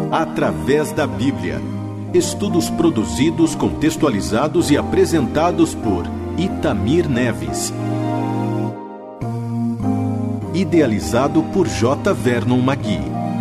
Através da Bíblia. Estudos produzidos, contextualizados e apresentados por Itamir Neves. Idealizado por J. Vernon Magui.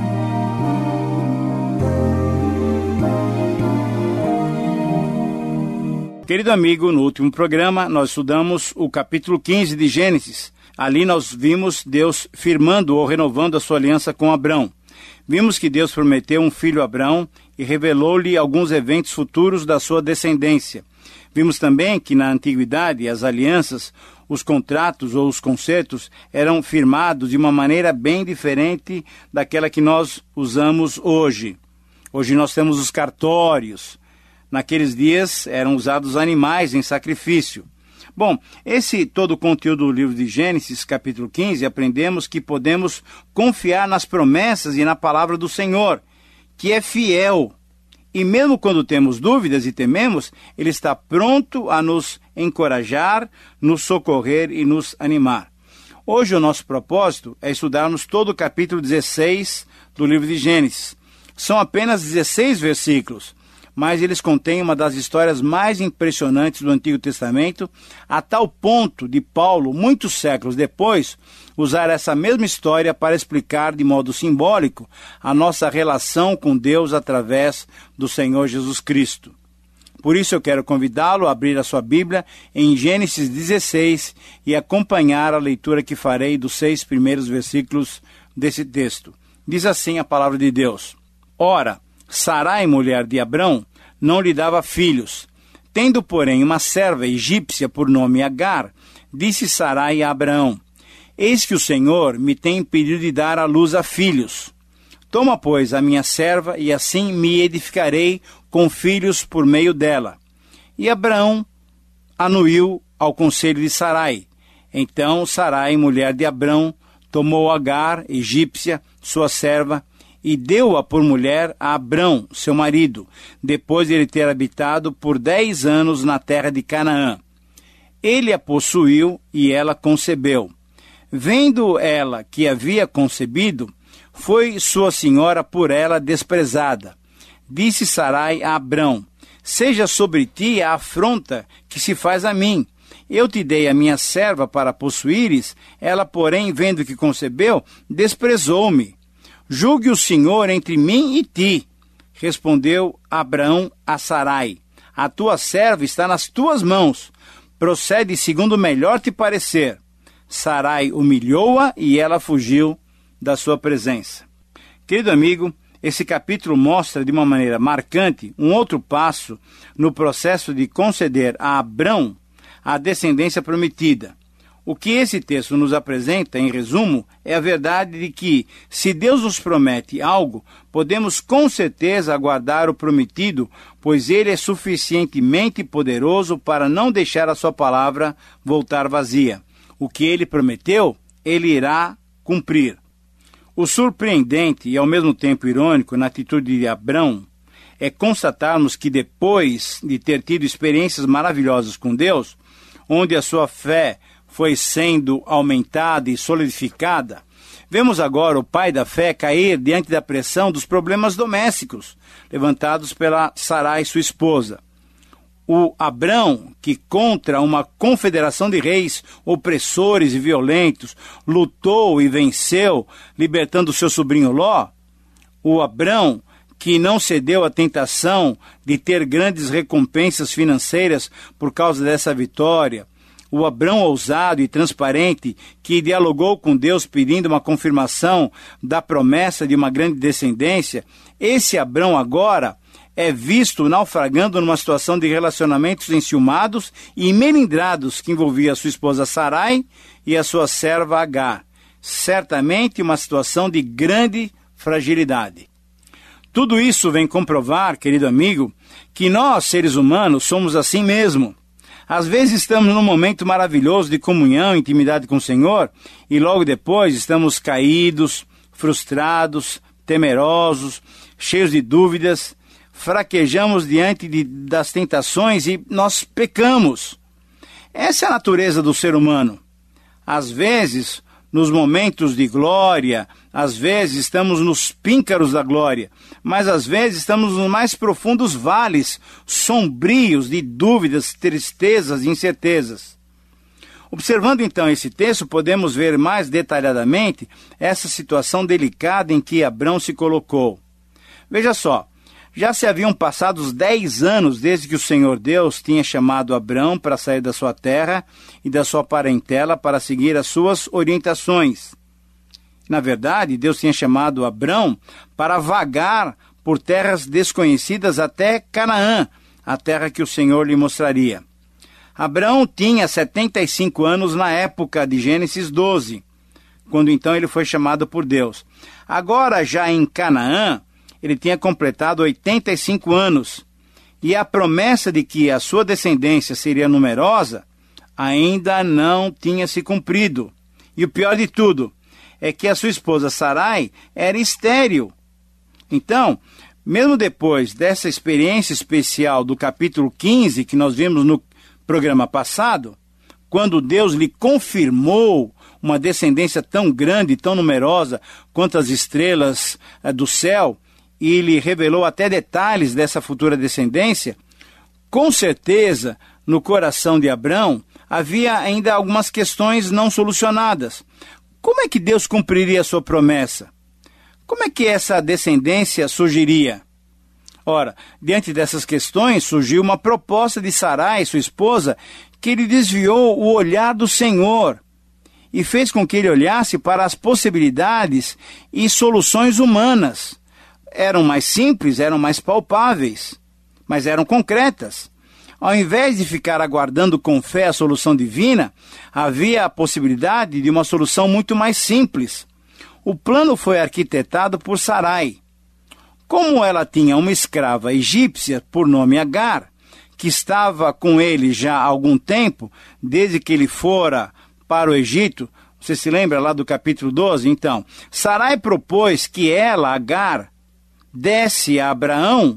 Querido amigo, no último programa nós estudamos o capítulo 15 de Gênesis. Ali nós vimos Deus firmando ou renovando a sua aliança com Abrão. Vimos que Deus prometeu um filho a Abrão e revelou-lhe alguns eventos futuros da sua descendência. Vimos também que na antiguidade as alianças, os contratos ou os concertos eram firmados de uma maneira bem diferente daquela que nós usamos hoje. Hoje nós temos os cartórios. Naqueles dias eram usados animais em sacrifício. Bom, esse todo o conteúdo do livro de Gênesis, capítulo 15, aprendemos que podemos confiar nas promessas e na palavra do Senhor, que é fiel. E mesmo quando temos dúvidas e tememos, Ele está pronto a nos encorajar, nos socorrer e nos animar. Hoje o nosso propósito é estudarmos todo o capítulo 16 do livro de Gênesis. São apenas 16 versículos, mas eles contêm uma das histórias mais impressionantes do Antigo Testamento, a tal ponto de Paulo, muitos séculos depois, usar essa mesma história para explicar de modo simbólico a nossa relação com Deus através do Senhor Jesus Cristo. Por isso eu quero convidá-lo a abrir a sua Bíblia em Gênesis 16 e acompanhar a leitura que farei dos 6 primeiros versículos desse texto. Diz assim a palavra de Deus: Ora, Sarai, mulher de Abrão, não lhe dava filhos. Tendo, porém, uma serva egípcia por nome Agar, disse Sarai a Abraão: Eis que o Senhor me tem impedido de dar à luz a filhos. Toma, pois, a minha serva, e assim me edificarei com filhos por meio dela. E Abraão anuiu ao conselho de Sarai. Então Sarai, mulher de Abrão, tomou Agar, egípcia, sua serva, e deu-a por mulher a Abrão, seu marido, depois de ele ter habitado por 10 anos na terra de Canaã. Ele a possuiu e ela concebeu. Vendo ela que havia concebido, foi sua senhora por ela desprezada. Disse Sarai a Abrão: Seja sobre ti a afronta que se faz a mim. Eu te dei a minha serva para possuíres, ela, porém, vendo que concebeu, desprezou-me. Julgue o Senhor entre mim e ti. Respondeu Abraão a Sarai: A tua serva está nas tuas mãos. Procede segundo melhor te parecer. Sarai humilhou-a e ela fugiu da sua presença. Querido amigo, esse capítulo mostra de uma maneira marcante um outro passo no processo de conceder a Abrão a descendência prometida. O que esse texto nos apresenta, em resumo, é a verdade de que, se Deus nos promete algo, podemos com certeza aguardar o prometido, pois Ele é suficientemente poderoso para não deixar a sua palavra voltar vazia. O que Ele prometeu, Ele irá cumprir. O surpreendente e ao mesmo tempo irônico na atitude de Abrão é constatarmos que depois de ter tido experiências maravilhosas com Deus, onde a sua fé foi sendo aumentada e solidificada, vemos agora o pai da fé cair diante da pressão dos problemas domésticos, levantados pela Sarai, sua esposa. O Abrão, que contra uma confederação de reis opressores e violentos, lutou e venceu, libertando seu sobrinho Ló. O Abrão, que não cedeu à tentação de ter grandes recompensas financeiras por causa dessa vitória. O Abrão ousado e transparente, que dialogou com Deus pedindo uma confirmação da promessa de uma grande descendência. Esse Abrão agora é visto naufragando numa situação de relacionamentos enciumados e melindrados que envolvia a sua esposa Sarai e a sua serva Agar. Certamente uma situação de grande fragilidade. Tudo isso vem comprovar, querido amigo, que nós, seres humanos, somos assim mesmo. Às vezes estamos num momento maravilhoso de comunhão, intimidade com o Senhor, e logo depois estamos caídos, frustrados, temerosos, cheios de dúvidas, fraquejamos diante das tentações e nós pecamos. Essa é a natureza do ser humano. Às vezes, nos momentos de glória, às vezes estamos nos píncaros da glória, mas às vezes estamos nos mais profundos vales, sombrios de dúvidas, tristezas e incertezas. Observando então esse texto, podemos ver mais detalhadamente essa situação delicada em que Abrão se colocou. Veja só, já se haviam passado os 10 anos desde que o Senhor Deus tinha chamado Abrão para sair da sua terra e da sua parentela para seguir as suas orientações. Na verdade, Deus tinha chamado Abrão para vagar por terras desconhecidas até Canaã, a terra que o Senhor lhe mostraria. Abrão tinha 75 anos na época de Gênesis 12, quando então ele foi chamado por Deus. Agora, já em Canaã, ele tinha completado 85 anos, e a promessa de que a sua descendência seria numerosa ainda não tinha se cumprido. E o pior de tudo é que a sua esposa Sarai era estéril. Então, mesmo depois dessa experiência especial do capítulo 15, que nós vimos no programa passado, quando Deus lhe confirmou uma descendência tão grande, tão numerosa quanto as estrelas do céu, e lhe revelou até detalhes dessa futura descendência, com certeza, no coração de Abrão, havia ainda algumas questões não solucionadas. Como é que Deus cumpriria a sua promessa? Como é que essa descendência surgiria? Ora, diante dessas questões, surgiu uma proposta de Sarai, sua esposa, que lhe desviou o olhar do Senhor e fez com que ele olhasse para as possibilidades e soluções humanas. Eram mais simples, eram mais palpáveis, mas eram concretas. Ao invés de ficar aguardando com fé a solução divina, havia a possibilidade de uma solução muito mais simples. O plano foi arquitetado por Sarai. Como ela tinha uma escrava egípcia por nome Agar, que estava com ele já há algum tempo, desde que ele fora para o Egito, você se lembra lá do capítulo 12? Então, Sarai propôs que ela, Agar, desse a Abraão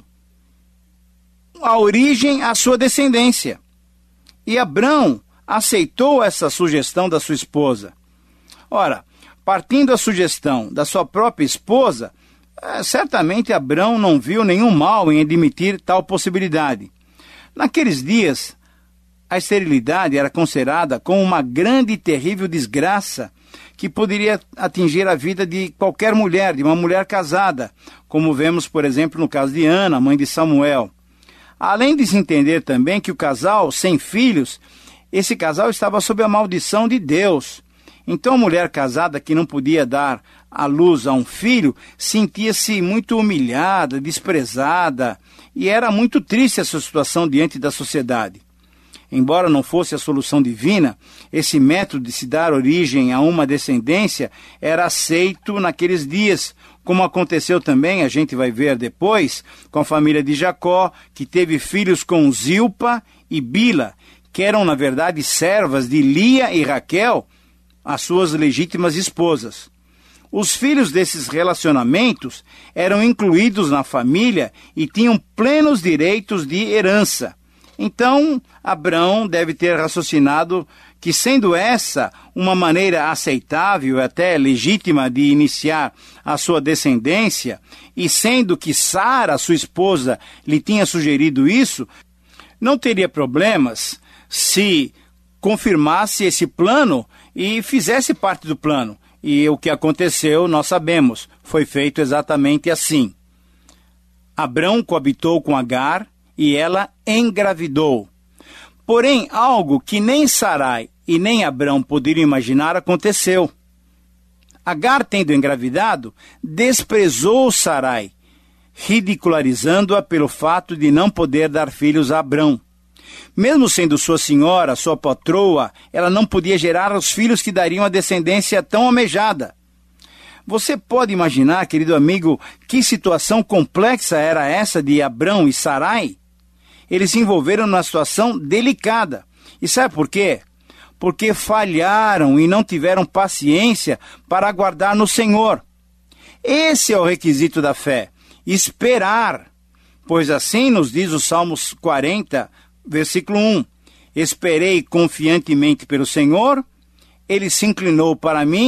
a origem à sua descendência. E Abrão aceitou essa sugestão da sua esposa. Ora, partindo da sugestão da sua própria esposa, certamente Abrão não viu nenhum mal em admitir tal possibilidade. Naqueles dias, a esterilidade era considerada como uma grande e terrível desgraça que poderia atingir a vida de qualquer mulher, de uma mulher casada, como vemos, por exemplo, no caso de Ana, mãe de Samuel. Além de se entender também que o casal sem filhos, esse casal estava sob a maldição de Deus. Então a mulher casada que não podia dar à luz a um filho sentia-se muito humilhada, desprezada, e era muito triste essa situação diante da sociedade. Embora não fosse a solução divina, esse método de se dar origem a uma descendência era aceito naqueles dias, como aconteceu também, a gente vai ver depois, com a família de Jacó, que teve filhos com Zilpa e Bila, que eram, na verdade, servas de Lia e Raquel, as suas legítimas esposas. Os filhos desses relacionamentos eram incluídos na família e tinham plenos direitos de herança. Então, Abrão deve ter raciocinado que, sendo essa uma maneira aceitável e até legítima de iniciar a sua descendência, e sendo que Sara, sua esposa, lhe tinha sugerido isso, não teria problemas se confirmasse esse plano e fizesse parte do plano. E o que aconteceu, nós sabemos, foi feito exatamente assim. Abrão coabitou com Agar, e ela engravidou. Porém, algo que nem Sarai e nem Abrão poderiam imaginar aconteceu. Agar, tendo engravidado, desprezou Sarai, ridicularizando-a pelo fato de não poder dar filhos a Abrão. Mesmo sendo sua senhora, sua patroa, ela não podia gerar os filhos que dariam a descendência tão almejada. Você pode imaginar, querido amigo, que situação complexa era essa de Abrão e Sarai? Eles se envolveram numa situação delicada. E sabe por quê? Porque falharam e não tiveram paciência para aguardar no Senhor. Esse é o requisito da fé, esperar. Pois assim nos diz o Salmos 40, versículo 1. Esperei confiantemente pelo Senhor, ele se inclinou para mim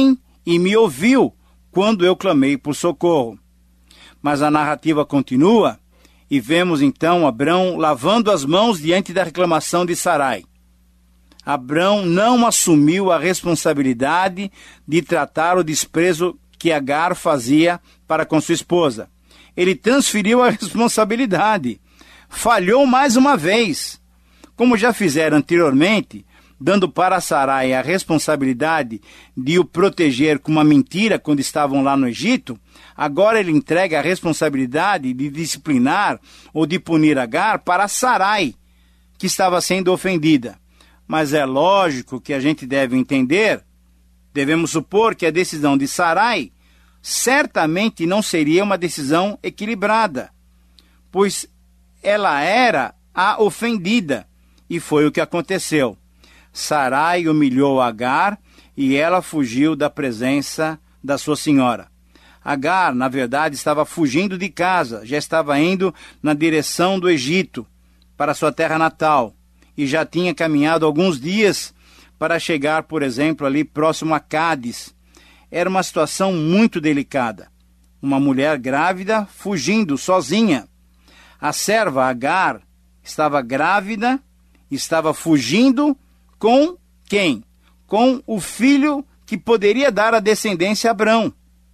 e me ouviu quando eu clamei por socorro. Mas a narrativa continua e vemos então Abrão lavando as mãos diante da reclamação de Sarai. Abrão não assumiu a responsabilidade de tratar o desprezo que Agar fazia para com sua esposa. Ele transferiu a responsabilidade. Falhou mais uma vez. Como já fizeram anteriormente, dando para Sarai a responsabilidade de o proteger com uma mentira quando estavam lá no Egito, agora ele entrega a responsabilidade de disciplinar ou de punir Agar para Sarai, que estava sendo ofendida. Mas é lógico que a gente deve entender, devemos supor que a decisão de Sarai certamente não seria uma decisão equilibrada, pois ela era a ofendida, e foi o que aconteceu. Sarai humilhou Agar e ela fugiu da presença da sua senhora. Agar, na verdade, estava fugindo de casa, já estava indo na direção do Egito, para sua terra natal, e já tinha caminhado alguns dias para chegar, por exemplo, ali próximo a Cádiz. Era uma situação muito delicada. Uma mulher grávida fugindo sozinha. A serva Agar estava grávida, estava fugindo com quem? Com o filho que poderia dar a descendência a Abrão.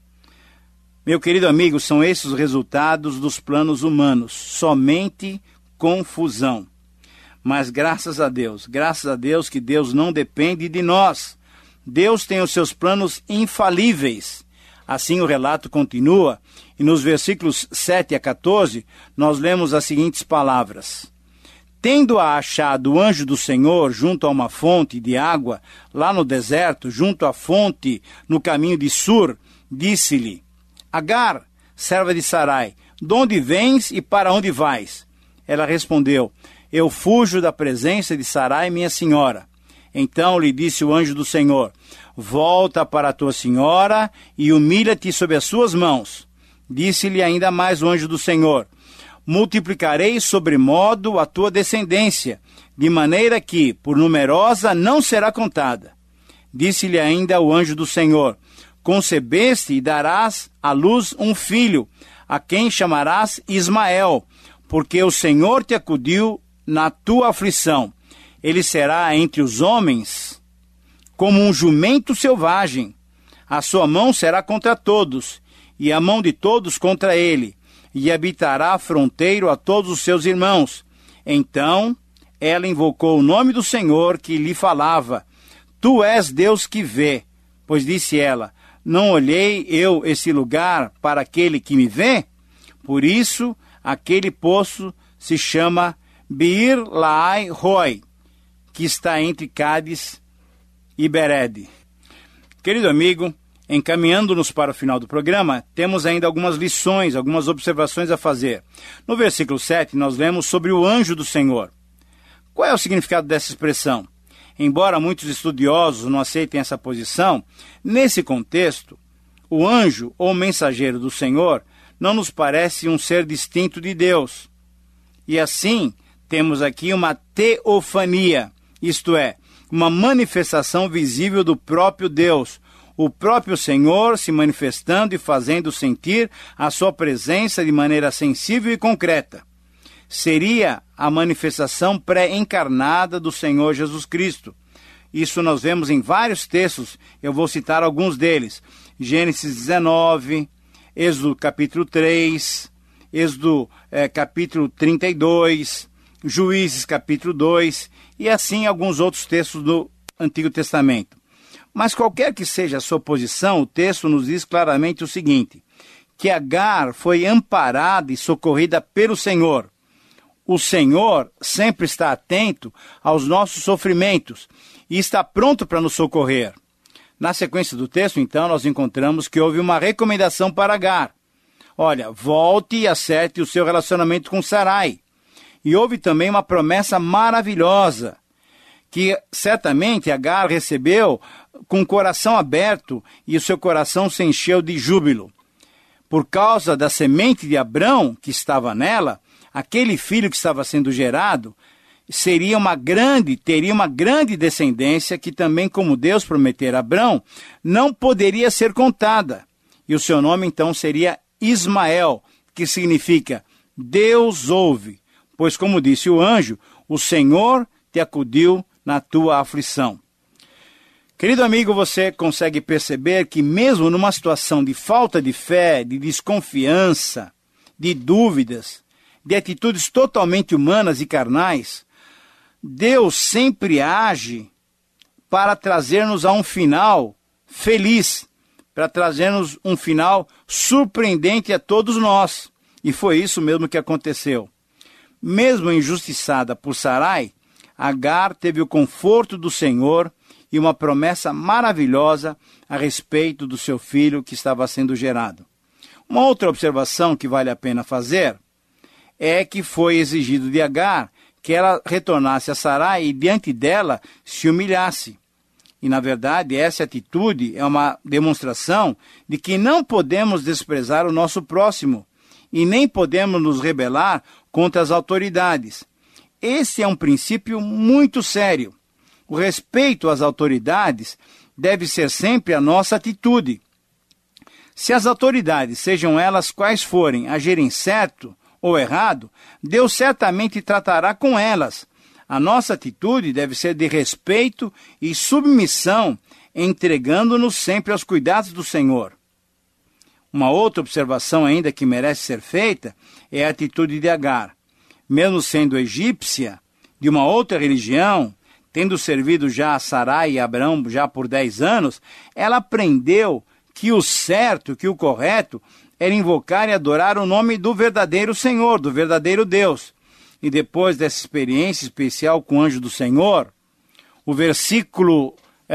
Meu querido amigo, são esses os resultados dos planos humanos. Somente confusão. Mas graças a Deus que Deus não depende de nós. Deus tem os seus planos infalíveis. Assim o relato continua, e nos versículos 7 a 14, nós lemos as seguintes palavras. Tendo-a achado o anjo do Senhor junto a uma fonte de água, lá no deserto, junto à fonte, no caminho de Sur, disse-lhe, Agar, serva de Sarai, de onde vens e para onde vais? Ela respondeu, eu fujo da presença de Sarai, minha senhora. Então lhe disse o anjo do Senhor, volta para a tua senhora e humilha-te sob as suas mãos. Disse-lhe ainda mais o anjo do Senhor, multiplicarei sobremodo a tua descendência, de maneira que, por numerosa, não será contada. Disse-lhe ainda o anjo do Senhor, concebeste e darás à luz um filho, a quem chamarás Ismael, porque o Senhor te acudiu na tua aflição. Ele será entre os homens como um jumento selvagem. A sua mão será contra todos, e a mão de todos contra ele, e habitará fronteiro a todos os seus irmãos. Então ela invocou o nome do Senhor que lhe falava. Tu és Deus que vê. Pois disse ela, não olhei eu esse lugar para aquele que me vê? Por isso, aquele poço se chama Beer-Lahai-Roi, que está entre Cádiz e Bered. Querido amigo, encaminhando-nos para o final do programa, temos ainda algumas lições, algumas observações a fazer. No versículo 7, nós lemos sobre o anjo do Senhor. Qual é o significado dessa expressão? Embora muitos estudiosos não aceitem essa posição, nesse contexto, o anjo ou mensageiro do Senhor não nos parece um ser distinto de Deus. E assim, temos aqui uma teofania, isto é, uma manifestação visível do próprio Deus, o próprio Senhor se manifestando e fazendo sentir a sua presença de maneira sensível e concreta. Seria a manifestação pré-encarnada do Senhor Jesus Cristo. Isso nós vemos em vários textos, eu vou citar alguns deles. Gênesis 19, Êxodo capítulo 3, Êxodo capítulo 32, Juízes capítulo 2, e assim alguns outros textos do Antigo Testamento. Mas qualquer que seja a sua posição, o texto nos diz claramente o seguinte, que Agar foi amparada e socorrida pelo Senhor. O Senhor sempre está atento aos nossos sofrimentos e está pronto para nos socorrer. Na sequência do texto, então, nós encontramos que houve uma recomendação para Agar. Olha, volte e acerte o seu relacionamento com Sarai. E houve também uma promessa maravilhosa, que certamente Agar recebeu com o coração aberto e o seu coração se encheu de júbilo. Por causa da semente de Abrão que estava nela, aquele filho que estava sendo gerado, teria uma grande descendência que também, como Deus prometera a Abrão, não poderia ser contada. E o seu nome então seria Ismael, que significa Deus ouve, pois como disse o anjo, o Senhor te acudiu na tua aflição. Querido amigo, você consegue perceber que mesmo numa situação de falta de fé, de desconfiança, de dúvidas, de atitudes totalmente humanas e carnais, Deus sempre age para trazer-nos a um final feliz, para trazer-nos um final surpreendente a todos nós. E foi isso mesmo que aconteceu. Mesmo injustiçada por Sarai, Agar teve o conforto do Senhor e uma promessa maravilhosa a respeito do seu filho que estava sendo gerado. Uma outra observação que vale a pena fazer é que foi exigido de Agar que ela retornasse a Sarai e diante dela se humilhasse. E, na verdade, essa atitude é uma demonstração de que não podemos desprezar o nosso próximo e nem podemos nos rebelar contra as autoridades. Esse é um princípio muito sério. O respeito às autoridades deve ser sempre a nossa atitude. Se as autoridades, sejam elas quais forem, agirem certo ou errado, Deus certamente tratará com elas. A nossa atitude deve ser de respeito e submissão, entregando-nos sempre aos cuidados do Senhor. Uma outra observação ainda que merece ser feita é a atitude de Agar. Mesmo sendo egípcia, de uma outra religião, tendo servido já a Sarai e Abrão já por 10 anos, ela aprendeu que o certo, que o correto, era invocar e adorar o nome do verdadeiro Senhor, do verdadeiro Deus. E depois dessa experiência especial com o anjo do Senhor, o versículo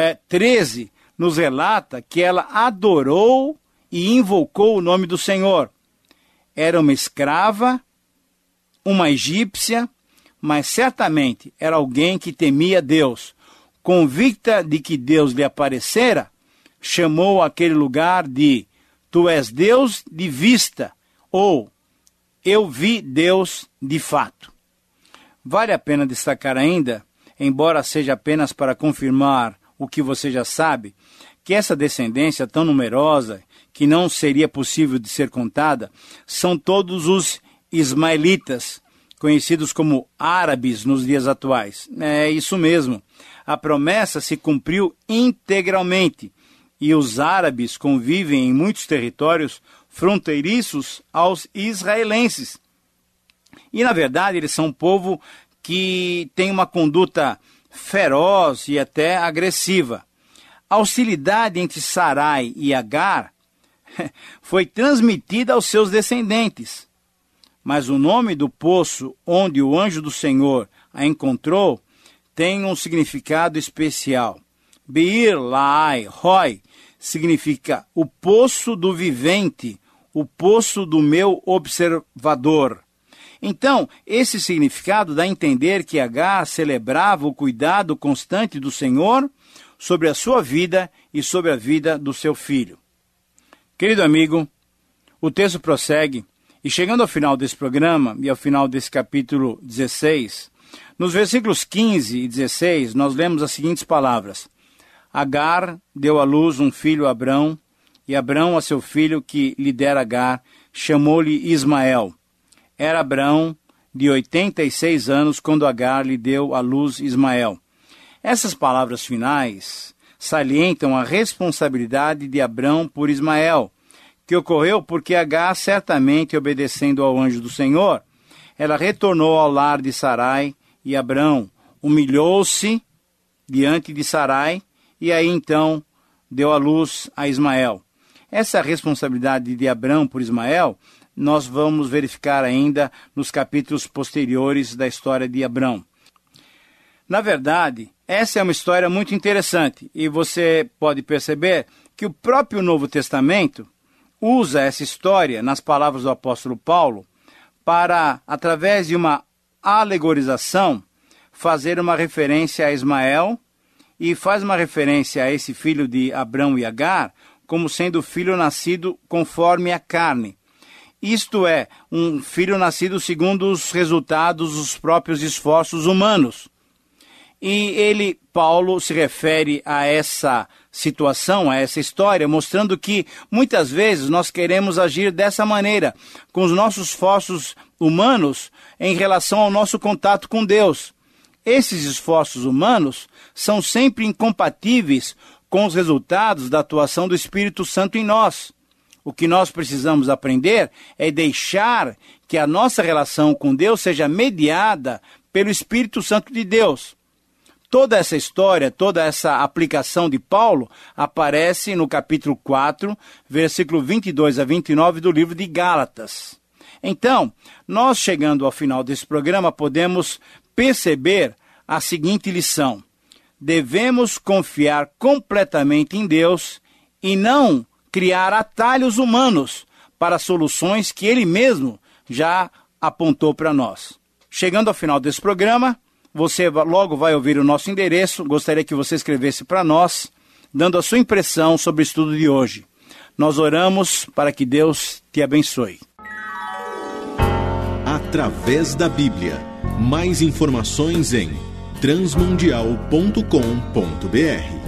13 nos relata que ela adorou e invocou o nome do Senhor. Era uma escrava, uma egípcia, mas certamente era alguém que temia Deus. Convicta de que Deus lhe aparecera, chamou aquele lugar de Tu és Deus de vista, ou Eu vi Deus de fato. Vale a pena destacar ainda, embora seja apenas para confirmar o que você já sabe, que essa descendência tão numerosa, que não seria possível de ser contada, são todos os ismaelitas, conhecidos como árabes nos dias atuais. É isso mesmo. A promessa se cumpriu integralmente e os árabes convivem em muitos territórios fronteiriços aos israelenses. E, na verdade, eles são um povo que tem uma conduta feroz e até agressiva. A hostilidade entre Sarai e Agar foi transmitida aos seus descendentes. Mas o nome do poço onde o anjo do Senhor a encontrou tem um significado especial. Beir Laai Roi significa o poço do vivente, o poço do meu observador. Então, esse significado dá a entender que Agar celebrava o cuidado constante do Senhor sobre a sua vida e sobre a vida do seu filho. Querido amigo, o texto prossegue, e chegando ao final desse programa e ao final desse capítulo 16, nos versículos 15 e 16, nós lemos as seguintes palavras: Agar deu à luz um filho a Abrão, e Abrão a seu filho que lhe dera Agar, chamou-lhe Ismael. Era Abrão de 86 anos quando Agar lhe deu à luz Ismael. Essas palavras finais salientam a responsabilidade de Abrão por Ismael, que ocorreu porque Agar, certamente obedecendo ao anjo do Senhor, ela retornou ao lar de Sarai e Abrão humilhou-se diante de Sarai e aí então deu à luz a Ismael. Essa responsabilidade de Abrão por Ismael nós vamos verificar ainda nos capítulos posteriores da história de Abrão. Na verdade, essa é uma história muito interessante e você pode perceber que o próprio Novo Testamento usa essa história, nas palavras do apóstolo Paulo, para, através de uma alegorização, fazer uma referência a Ismael e faz uma referência a esse filho de Abrão e Agar como sendo filho nascido conforme a carne. isto é, um filho nascido segundo os resultados dos próprios esforços humanos. E Paulo, se refere a essa situação, a essa história, mostrando que muitas vezes nós queremos agir dessa maneira, com os nossos esforços humanos em relação ao nosso contato com Deus. Esses esforços humanos são sempre incompatíveis com os resultados da atuação do Espírito Santo em nós. O que nós precisamos aprender é deixar que a nossa relação com Deus seja mediada pelo Espírito Santo de Deus. Toda essa história, toda essa aplicação de Paulo aparece no capítulo 4, versículo 22 a 29 do livro de Gálatas. Então, nós chegando ao final desse programa, podemos perceber a seguinte lição: devemos confiar completamente em Deus e não criar atalhos humanos para soluções que Ele mesmo já apontou para nós. Chegando ao final desse programa, você logo vai ouvir o nosso endereço. Gostaria que você escrevesse para nós, dando a sua impressão sobre o estudo de hoje. Nós oramos para que Deus te abençoe. Através da Bíblia. Mais informações em transmundial.com.br.